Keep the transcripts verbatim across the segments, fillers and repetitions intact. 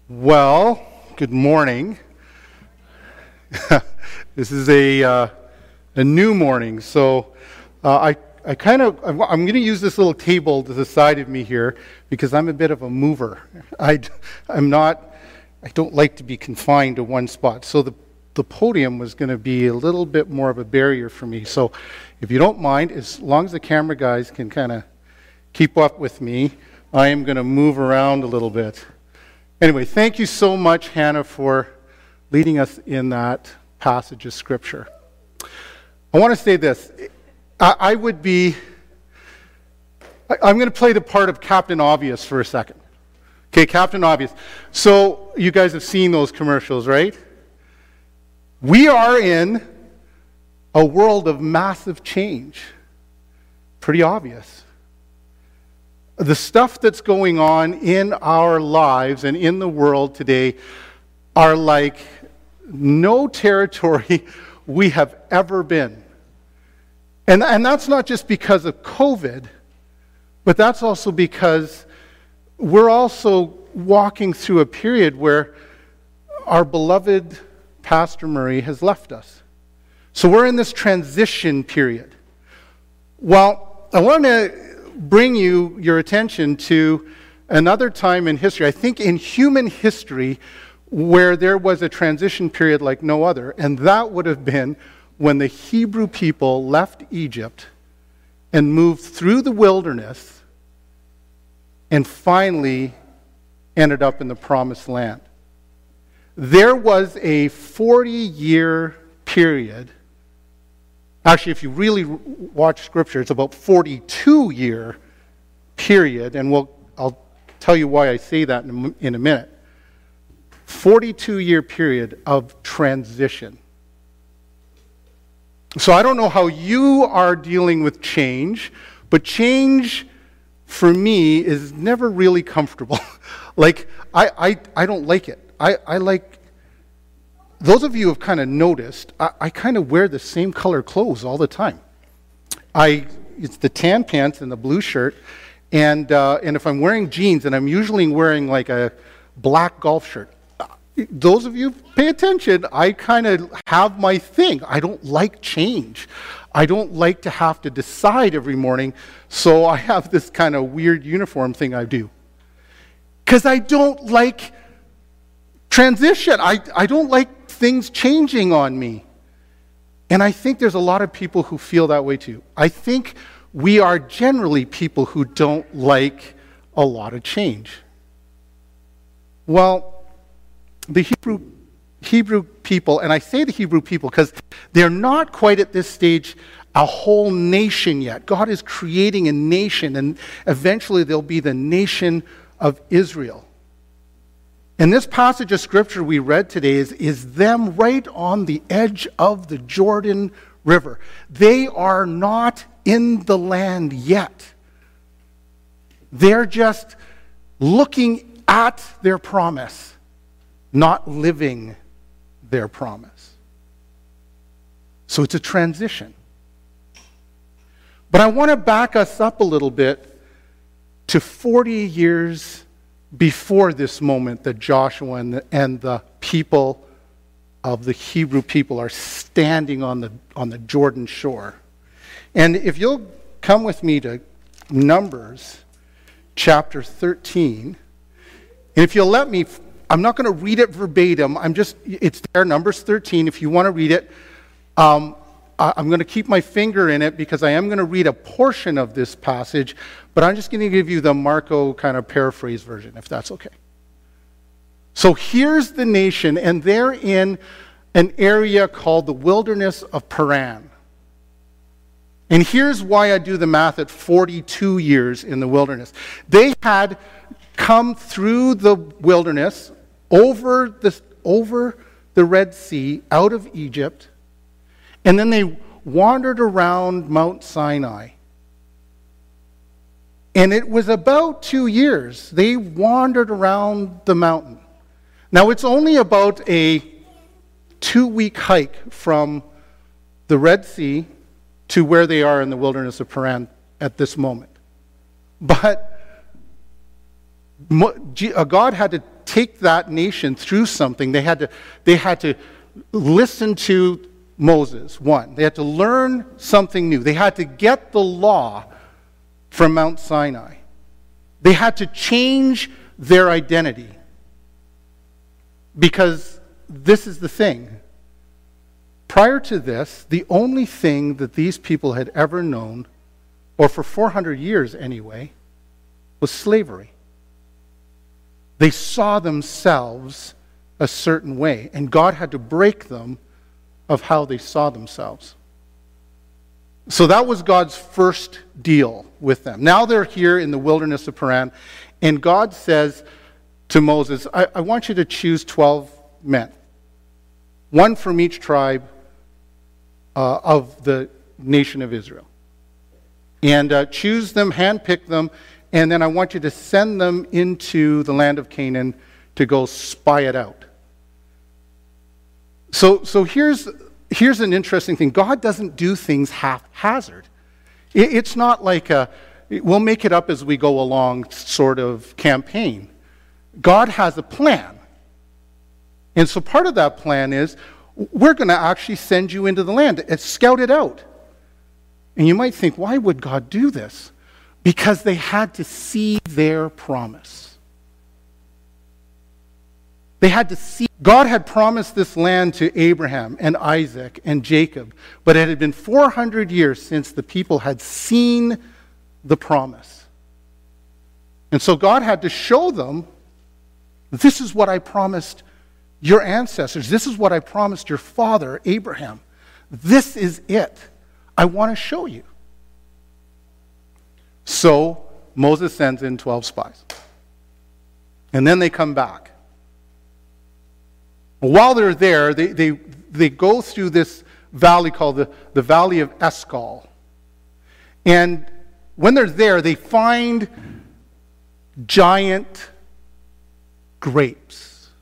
Well, good morning. This is a uh, a new morning, so uh, I I kind of I'm, I'm going to use this little table to the side of me here because I'm a bit of a mover. I I'm not I don't like to be confined to one spot. So the the podium was going to be a little bit more of a barrier for me. So if you don't mind, as long as the camera guys can kind of keep up with me, I am going to move around a little bit. Anyway, thank you so much, Hannah, for leading us in that passage of Scripture. I want to say this. I, I would be... I, I'm going to play the part of Captain Obvious for a second. Okay, Captain Obvious. So, you guys have seen those commercials, right? We are in a world of massive change. Pretty obvious. The stuff that's going on in our lives and in the world today are like no territory we have ever been. And, and that's not just because of COVID, but that's also because we're also walking through a period where our beloved Pastor Murray has left us. So we're in this transition period. Well, I want to bring you your attention to another time in history, I think in human history, where there was a transition period like no other, and that would have been when the Hebrew people left Egypt and moved through the wilderness and finally ended up in the Promised Land. There was a forty-year period. Actually, if you really watch Scripture, it's about forty-two year period, and we'll, I'll tell you why I say that in a, in a minute. forty-two year period of transition. So I don't know how you are dealing with change, but change for me is never really comfortable. like, I, I, I don't like it. I, I like... Those of you who have kind of noticed, I, I kind of wear the same color clothes all the time. I it's the tan pants and the blue shirt, and uh, and if I'm wearing jeans, and I'm usually wearing like a black golf shirt. Those of you pay attention. I kind of have my thing. I don't like change. I don't like to have to decide every morning. So I have this kind of weird uniform thing I do, because I don't like transition. I I don't like things changing on me. And I think there's a lot of people who feel that way too. I think we are generally people who don't like a lot of change. Well, the Hebrew Hebrew people, and I say the Hebrew people because they're not quite at this stage a whole nation yet. God is creating a nation, and eventually they'll be the nation of Israel. And this passage of Scripture we read today is, is them right on the edge of the Jordan River. They are not in the land yet. They're just looking at their promise, not living their promise. So it's a transition. But I want to back us up a little bit to forty years before this moment that Joshua and the, and the people of the Hebrew people are standing on the on the Jordan shore. And if you'll come with me to Numbers chapter thirteen, and if you'll let me, I'm not going to read it verbatim. I'm just, it's there, Numbers thirteen, if you want to read it. Um, I'm going to keep my finger in it because I am going to read a portion of this passage, but I'm just going to give you the Marco kind of paraphrase version, if that's okay. So here's the nation, and they're in an area called the wilderness of Paran. And here's why I do the math at forty-two years in the wilderness. They had come through the wilderness, over the, over the Red Sea, out of Egypt, and then they wandered around Mount Sinai. And it was about two years. They wandered around the mountain. Now, it's only about a two-week hike from the Red Sea to where they are in the wilderness of Paran at this moment. But God had to take that nation through something. They had to, they had to listen to Moses, one. They had to learn something new. They had to get the law from Mount Sinai. They had to change their identity. Because this is the thing. Prior to this, the only thing that these people had ever known, or for four hundred years anyway, was slavery. They saw themselves a certain way, and God had to break them of how they saw themselves. So that was God's first deal with them. Now they're here in the wilderness of Paran, and God says to Moses, I, I want you to choose twelve men, one from each tribe uh, of the nation of Israel. And uh, choose them, handpick them, and then I want you to send them into the land of Canaan to go spy it out. So, so here's, here's an interesting thing. God doesn't do things haphazard. It, it's not like a, we'll make it up as we go along sort of campaign. God has a plan. And so part of that plan is, we're going to actually send you into the land and scout it out. And you might think, why would God do this? Because they had to see their promise. They had to see. God had promised this land to Abraham and Isaac and Jacob, but it had been four hundred years since the people had seen the promise. And so God had to show them, this is what I promised your ancestors. This is what I promised your father, Abraham. This is it. I want to show you. So Moses sends in twelve spies. And then they come back. While they're there, they, they, they go through this valley called the, the Valley of Escol. And when they're there, they find giant grapes.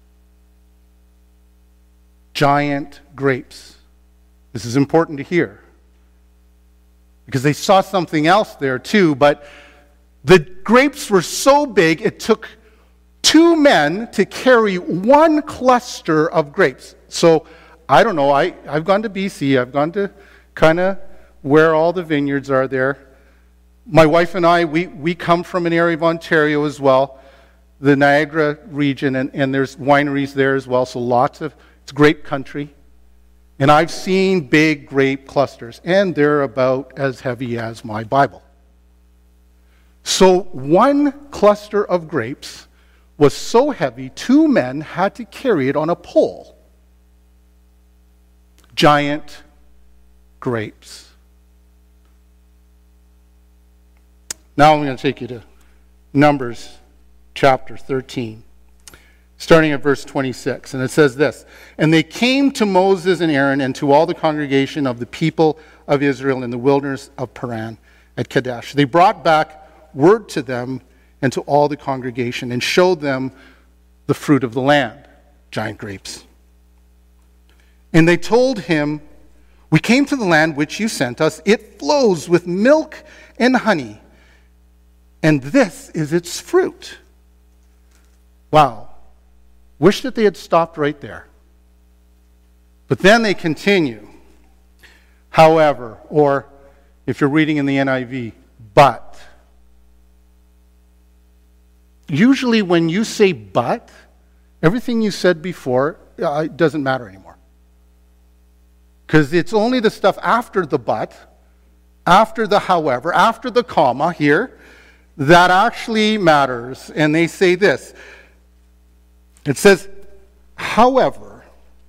Giant grapes. This is important to hear, because they saw something else there too, but the grapes were so big it took two men to carry one cluster of grapes. So, I don't know, I, I've gone to B C, I've gone to kind of where all the vineyards are there. My wife and I, we, we come from an area of Ontario as well, the Niagara region, and, and there's wineries there as well, so lots of, it's grape country. And I've seen big grape clusters, and they're about as heavy as my Bible. So one cluster of grapes was so heavy, two men had to carry it on a pole. Giant grapes. Now I'm going to take you to Numbers chapter thirteen. Starting at verse twenty-six, and it says this, and they came to Moses and Aaron and to all the congregation of the people of Israel in the wilderness of Paran at Kadesh. They brought back word to them and to all the congregation and showed them the fruit of the land, giant grapes. And they told him, we came to the land which you sent us. It flows with milk and honey, and this is its fruit. Wow. Wish that they had stopped right there. But then they continue. However, or if you're reading in the N I V, but. Usually when you say but, everything you said before uh, it doesn't matter anymore. Because it's only the stuff after the but, after the however, after the comma here, that actually matters. And they say this. It says, however,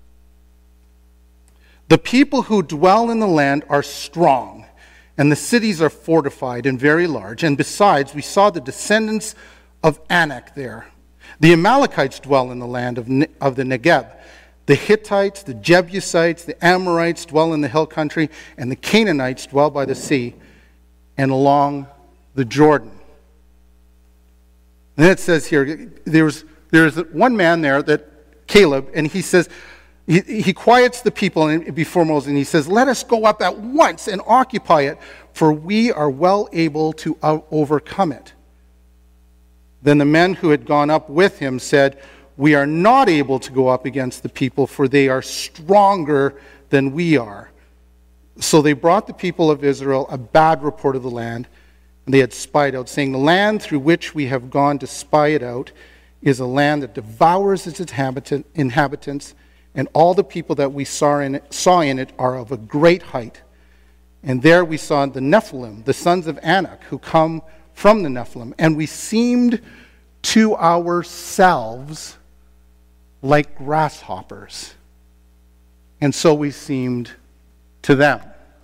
the people who dwell in the land are strong, and the cities are fortified and very large. And besides, we saw the descendants of Anak there. The Amalekites dwell in the land of, ne- of the Negeb. The Hittites, the Jebusites, the Amorites dwell in the hill country, and the Canaanites dwell by the sea and along the Jordan. And then it says here, there's There's one man there, that Caleb, and he says, he, he quiets the people before Moses, and he says, let us go up at once and occupy it, for we are well able to out- overcome it. Then the men who had gone up with him said, we are not able to go up against the people, for they are stronger than we are. So they brought the people of Israel a bad report of the land, and they had spied out, saying, the land through which we have gone to spy it out is a land that devours its inhabitant, inhabitants, and all the people that we saw in, it, saw in it are of a great height. And there we saw the Nephilim, the sons of Anak, who come from the Nephilim, and we seemed to ourselves like grasshoppers, and so we seemed to them.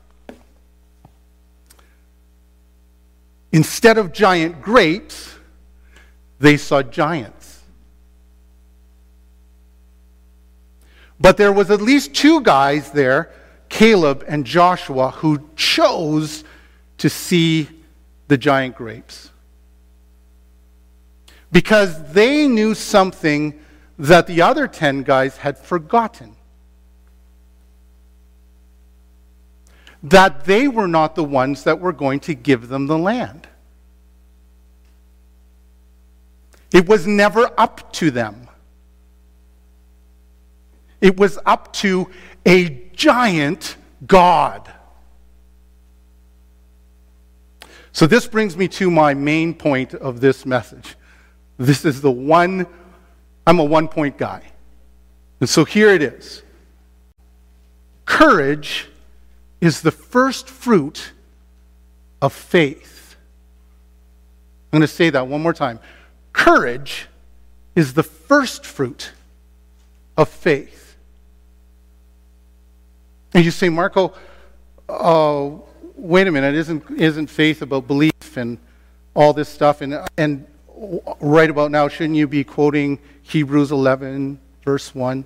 Instead of giant grapes, they saw giants. But there was at least two guys there, Caleb and Joshua, who chose to see the giant grapes. Because they knew something that the other ten guys had forgotten. That they were not the ones that were going to give them the land. It was never up to them. It was up to a giant God. So this brings me to my main point of this message. This is the one, I'm a one-point guy. And so here it is. Courage is the first fruit of faith. I'm going to say that one more time. Courage is the first fruit of faith. And you say, Marco, uh, wait a minute, isn't, isn't faith about belief and all this stuff? And, and right about now, shouldn't you be quoting Hebrews eleven, verse one?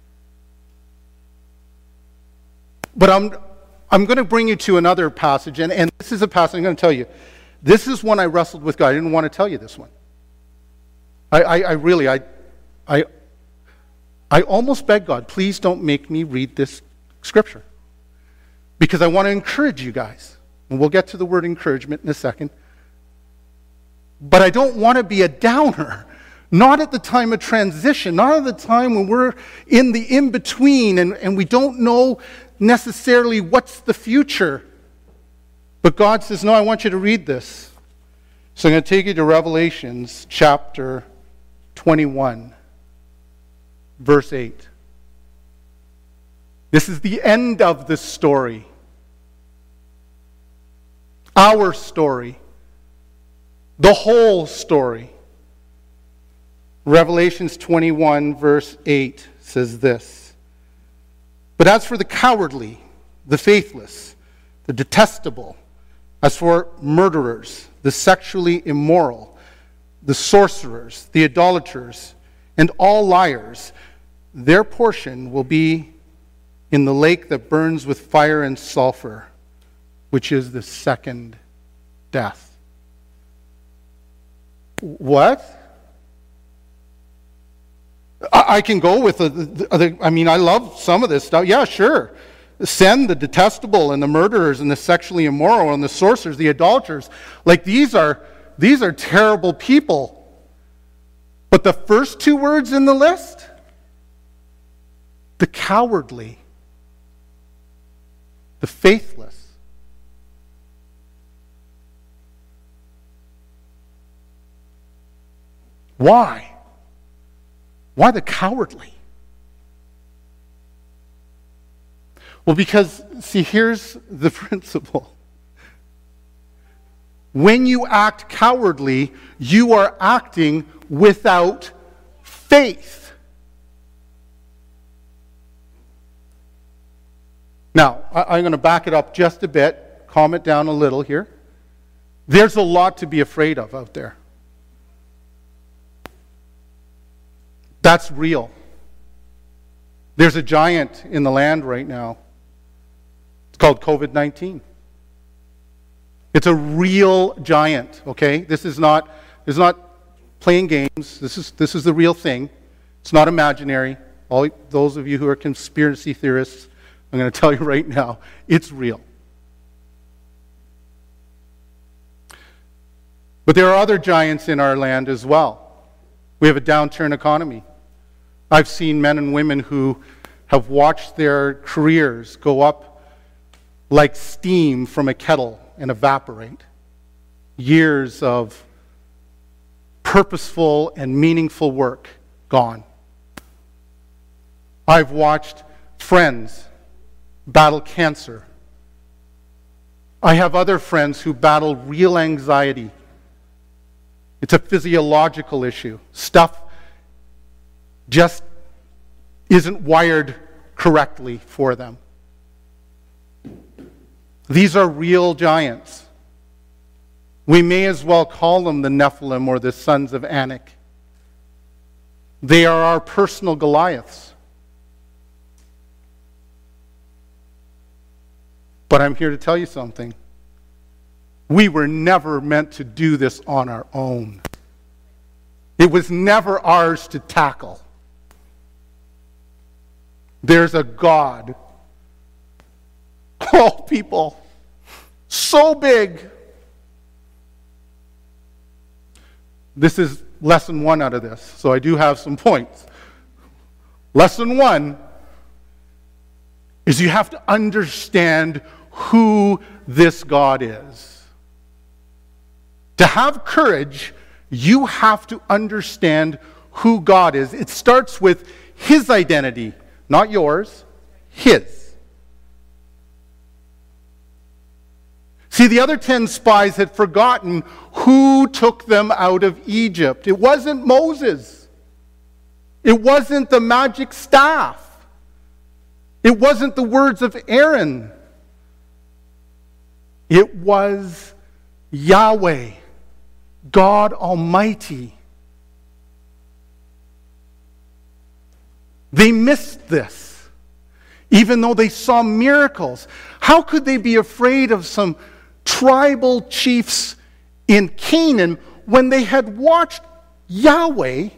But I'm, I'm going to bring you to another passage, and, and this is a passage I'm going to tell you. This is one I wrestled with God. I didn't want to tell you this one. I, I, I really, I, I, I almost begged God, please don't make me read this scripture. Because I want to encourage you guys. And we'll get to the word encouragement in a second. But I don't want to be a downer. Not at the time of transition. Not at the time when we're in the in-between and, and we don't know necessarily what's the future. But God says, no, I want you to read this. So I'm going to take you to Revelations chapter twenty-one, verse eight. This is the end of the story. Our story. The whole story. Revelations twenty-one, verse eight says this. But as for the cowardly, the faithless, the detestable, as for murderers, the sexually immoral, the sorcerers, the idolaters, and all liars, their portion will be in the lake that burns with fire and sulfur, which is the second death. What? I, I can go with the, the, the, I mean, I love some of this stuff. Yeah, sure. Send the detestable and the murderers and the sexually immoral and the sorcerers, the idolaters. Like these are, these are terrible people. But the first two words in the list, the cowardly, the faithless. Why? Why the cowardly? Well, because, see, here's the principle. When you act cowardly, you are acting without faith. Now, I'm going to back it up just a bit, calm it down a little here. There's a lot to be afraid of out there. That's real. There's a giant in the land right now. It's called covid nineteen. It's a real giant, okay? This is not, this is not playing games. This is, this is the real thing. It's not imaginary. All those of you who are conspiracy theorists, I'm going to tell you right now, it's real. But there are other giants in our land as well. We have a downturn economy. I've seen men and women who have watched their careers go up like steam from a kettle and evaporate. Years of purposeful and meaningful work gone. I've watched friends battle cancer. I have other friends who battle real anxiety. It's a physiological issue. Stuff just isn't wired correctly for them. These are real giants. We may as well call them the Nephilim or the sons of Anak. They are our personal Goliaths. But I'm here to tell you something. We were never meant to do this on our own. It was never ours to tackle. There's a God. Oh, people, so big. This is lesson one out of this, so I do have some points. Lesson one is you have to understand who this God is. To have courage, you have to understand who God is. It starts with His identity, not yours, His. See, the other ten spies had forgotten who took them out of Egypt. It wasn't Moses. It wasn't the magic staff. It wasn't the words of Aaron. It was Yahweh, God Almighty. They missed this, even though they saw miracles. How could they be afraid of some tribal chiefs in Canaan when they had watched Yahweh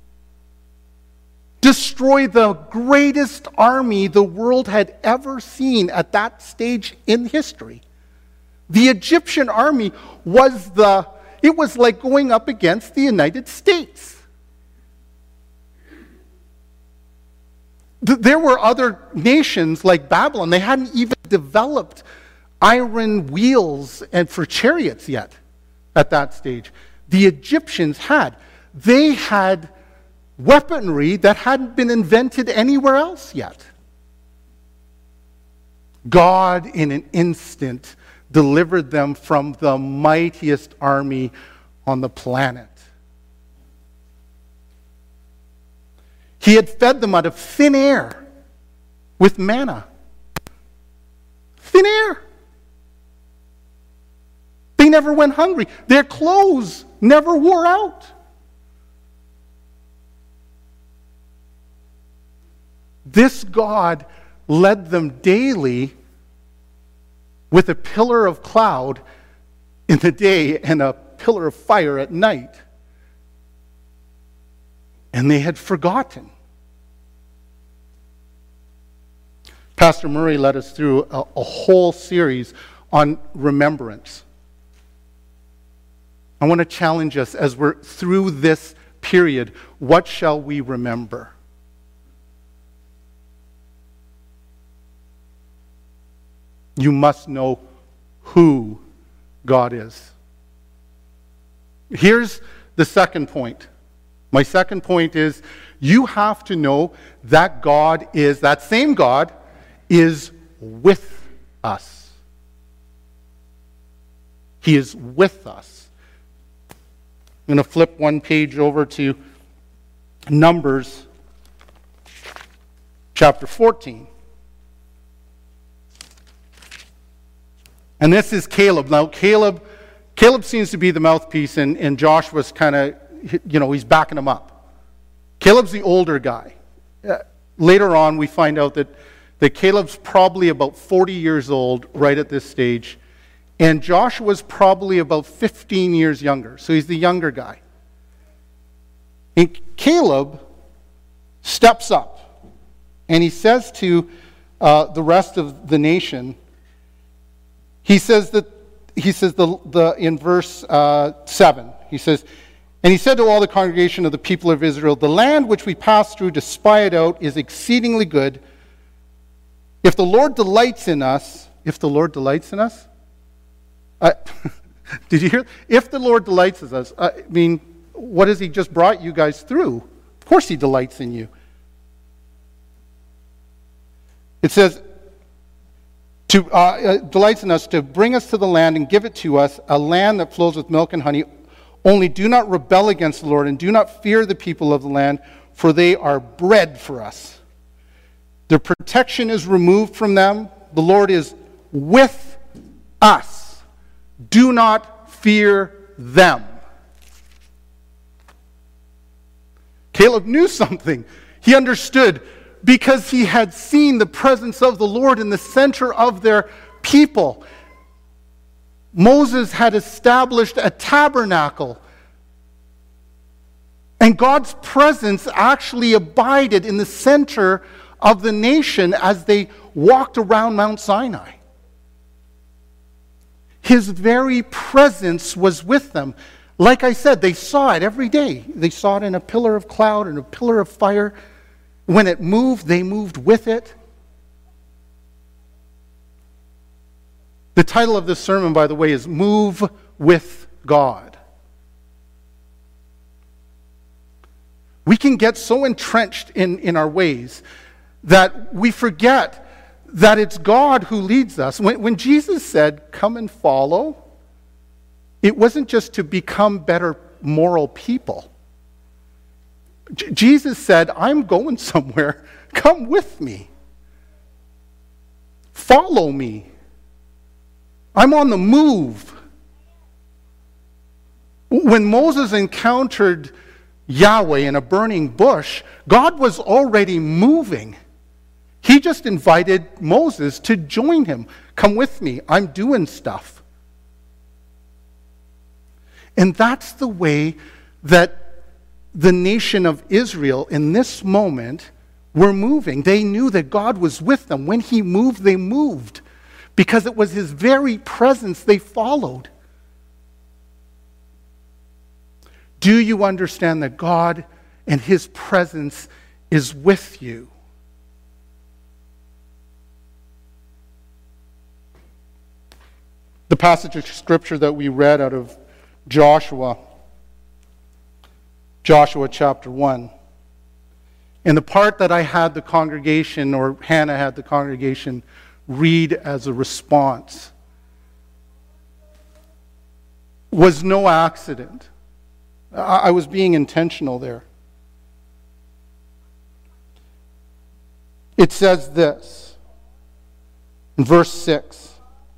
destroy the greatest army the world had ever seen at that stage in history? The Egyptian army was the, it was like going up against the United States. There were other nations like Babylon. They hadn't even developed iron wheels and for chariots yet at that stage. The Egyptians had. They had weaponry that hadn't been invented anywhere else yet. God, in an instant, delivered them from the mightiest army on the planet. He had fed them out of thin air with manna. Thin air. They never went hungry. Their clothes never wore out. This God led them daily with a pillar of cloud in the day and a pillar of fire at night. And they had forgotten. Pastor Murray led us through a, a whole series on remembrance. I want to challenge us as we're through this period. What shall we remember? You must know who God is. Here's the second point. My second point is you have to know that God is, that same God is with us. He is with us. I'm going to flip one page over to Numbers chapter fourteen. And this is Caleb. Now, Caleb, Caleb seems to be the mouthpiece, and, and Joshua's kind of, you know, he's backing him up. Caleb's the older guy. Uh, later on, we find out that, that Caleb's probably about forty years old right at this stage, and Joshua's probably about fifteen years younger, so he's the younger guy. And Caleb steps up, and he says to uh, the rest of the nation, He says that he says the, the in verse uh, seven. He says, And he said to all the congregation of the people of Israel, the land which we passed through to spy it out is exceedingly good. If the Lord delights in us, if the Lord delights in us? Uh, did you hear? If the Lord delights in us, I mean, what has he just brought you guys through? Of course he delights in you. It says, to uh, uh, delights in us to bring us to the land and give it to us, a land that flows with milk and honey. Only do not rebel against the Lord and do not fear the people of the land, for they are bread for us. Their protection is removed from them. The Lord is with us. Do not fear them. Caleb knew something. He understood because he had seen the presence of the Lord in the center of their people. Moses had established a tabernacle, and God's presence actually abided in the center of the nation as they walked around Mount Sinai. His very presence was with them. Like I said, they saw it every day. They saw it in a pillar of cloud and a pillar of fire. When it moved, they moved with it. The title of this sermon, by the way, is Move with God. We can get so entrenched in, in our ways that we forget that it's God who leads us. When, when Jesus said, come and follow, it wasn't just to become better moral people. J- Jesus said, I'm going somewhere. Come with me. Follow me. I'm on the move. When Moses encountered Yahweh in a burning bush, God was already moving. He just invited Moses to join him. Come with me. I'm doing stuff. And that's the way that the nation of Israel in this moment were moving. They knew that God was with them. When he moved, they moved. Because it was his very presence they followed. Do you understand that God and his presence is with you? The passage of scripture that we read out of Joshua, Joshua chapter one. And the part that I had the congregation, or Hannah had the congregation, read as a response was no accident. I was being intentional there. It says this in verse six.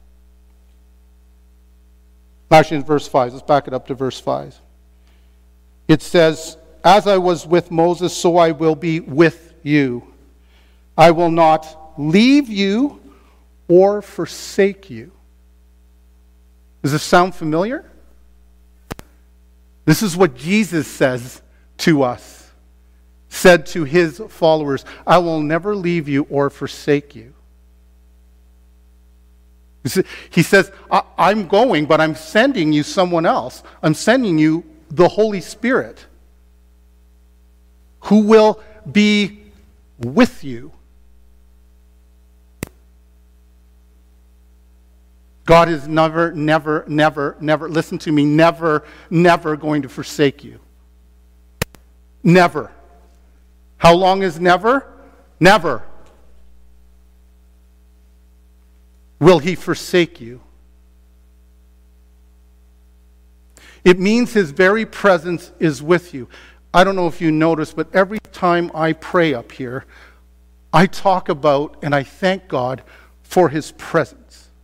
Actually, in verse five. Let's back it up to verse five. It says, as I was with Moses, so I will be with you. I will not leave you or forsake you. Does this sound familiar? This is what Jesus says to us, said to his followers, I will never leave you or forsake you. He says, I'm going, but I'm sending you someone else. I'm sending you the Holy Spirit, who will be with you. God is never, never, never, never, listen to me, never, never going to forsake you. Never. How long is never? Never. Will he forsake you? It means his very presence is with you. I don't know if you noticed, but every time I pray up here, I talk about and I thank God for his presence.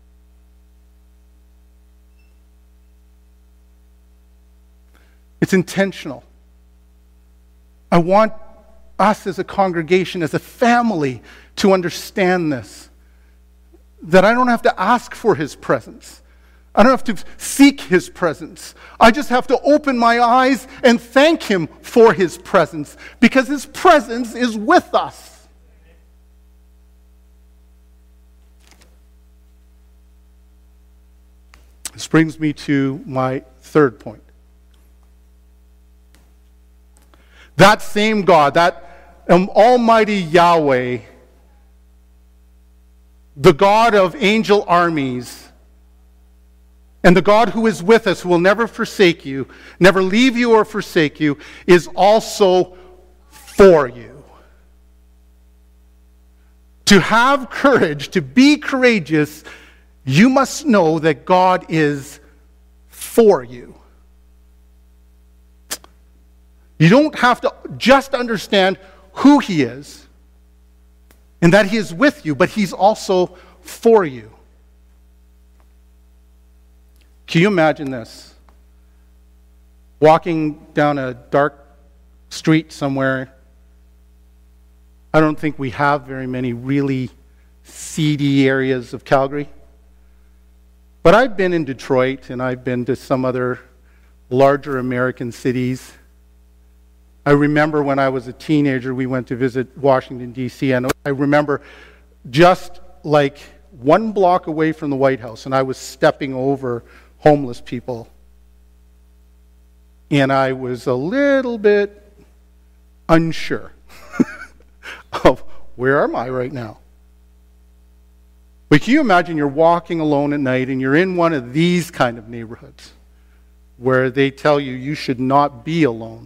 It's intentional. I want us as a congregation, as a family, to understand this. That I don't have to ask for his presence. I don't have to seek his presence. I just have to open my eyes and thank him for his presence, because his presence is with us. This brings me to my third point. that same God, that um, Almighty Yahweh, the God of angel armies, and the God who is with us, who will never forsake you, never leave you or forsake you, is also for you. To have courage, to be courageous, you must know that God is for you. You don't have to just understand who He is and that He is with you, but He's also for you. Can you imagine this? Walking down a dark street somewhere. I don't think we have very many really seedy areas of Calgary. But I've been in Detroit, and I've been to some other larger American cities. I remember when I was a teenager, we went to visit Washington, D C, and I remember just like one block away from the White House, and I was stepping over homeless people. And I was a little bit unsure of where am I right now? But can you imagine you're walking alone at night and you're in one of these kind of neighborhoods where they tell you you should not be alone.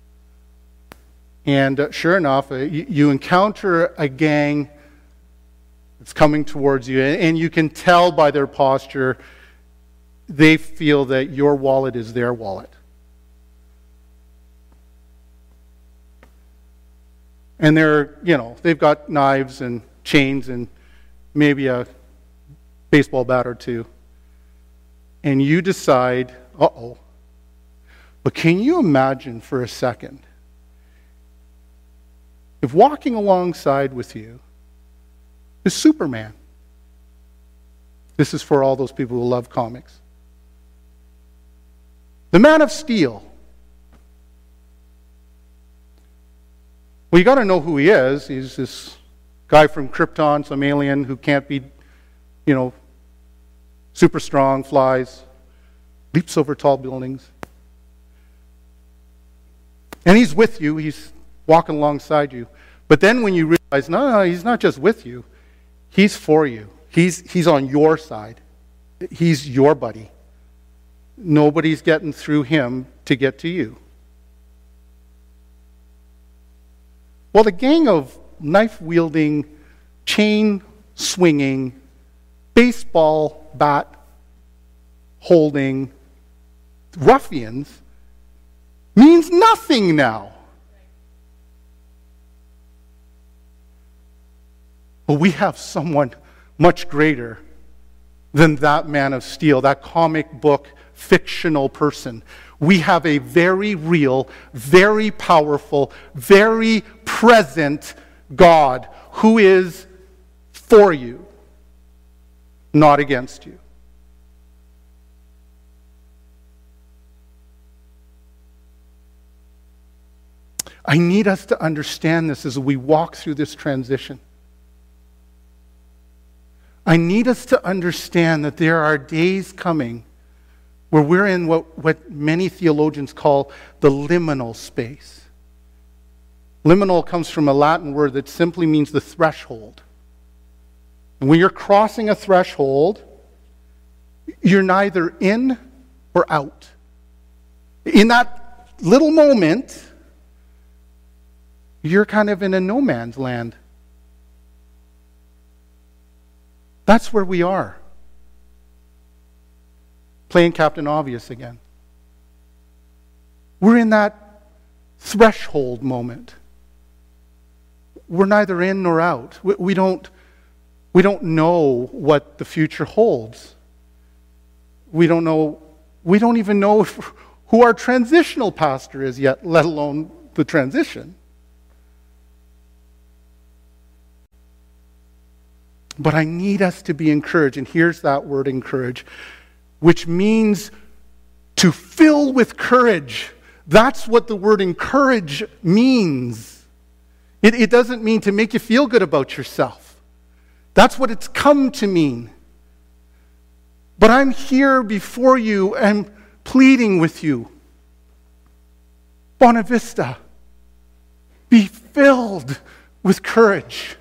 And uh, sure enough, uh, you, you encounter a gang that's coming towards you, and, and you can tell by their posture they feel that your wallet is their wallet. And they're, you know, they've got knives and chains and maybe a baseball bat or two. And you decide, uh-oh. But can you imagine for a second if walking alongside with you is Superman? This is for all those people who love comics. The Man of Steel. Well, you got to know who he is. He's this guy from Krypton, some alien who can't be, you know, super strong, flies, leaps over tall buildings. And he's with you. He's walking alongside you. But then when you realize, no, no, he's not just with you. He's for you. He's, he's on your side. He's your buddy. Nobody's getting through him to get to you. Well, the gang of knife-wielding, chain-swinging, baseball bat-holding ruffians means nothing now. But we have someone much greater than that Man of Steel, that comic book fictional person. We have a very real, very powerful, very present God who is for you, not against you. I need us to understand this as we walk through this transition. I need us to understand that there are days coming where we're in what, what many theologians call the liminal space. Liminal comes from a Latin word that simply means the threshold. And when you're crossing a threshold, you're neither in or out. In that little moment, you're kind of in a no man's land. That's where we are. Playing Captain Obvious again. We're in that threshold moment. We're neither in nor out. We, we don't, we don't know what the future holds. We don't know, we don't even know if, who our transitional pastor is yet, let alone the transition. But I need us to be encouraged, and here's that word encourage, which means to fill with courage. That's what the word encourage means. It, it doesn't mean to make you feel good about yourself. That's what it's come to mean. But I'm here before you and pleading with you. Bonavista, be filled with courage.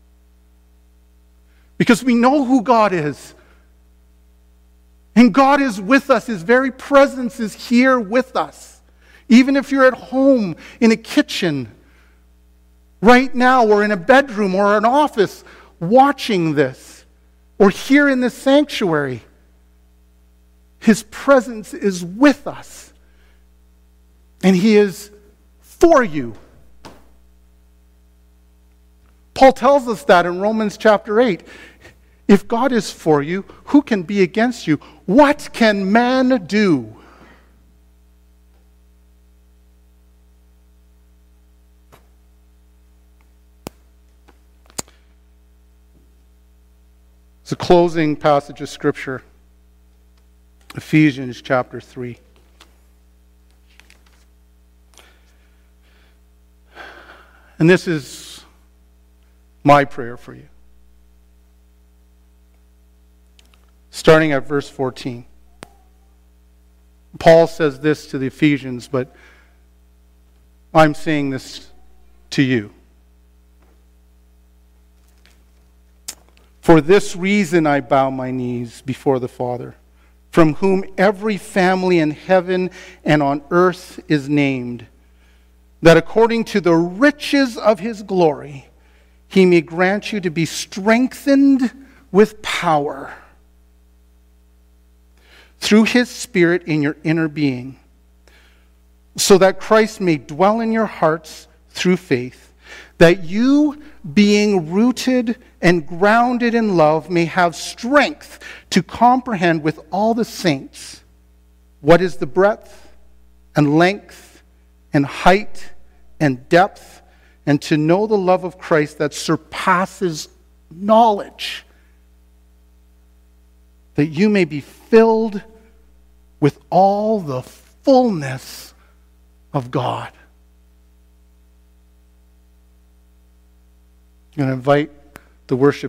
Because we know who God is. And God is with us. His very presence is here with us. Even if you're at home, in a kitchen, right now, or in a bedroom, or an office, watching this, or here in this sanctuary, His presence is with us. And He is for you. Paul tells us that in Romans chapter eight. If God is for you, who can be against you? What can man do? It's a closing passage of Scripture. Ephesians chapter three. And this is my prayer for you. Starting at verse fourteen. Paul says this to the Ephesians, but I'm saying this to you. For this reason I bow my knees before the Father, from whom every family in heaven and on earth is named, that according to the riches of His glory, He may grant you to be strengthened with power through His Spirit in your inner being, so that Christ may dwell in your hearts through faith, that you, being rooted and grounded in love, may have strength to comprehend with all the saints what is the breadth and length and height and depth, and to know the love of Christ that surpasses knowledge, that you may be filled with all the fullness of God. I'm going to invite the worship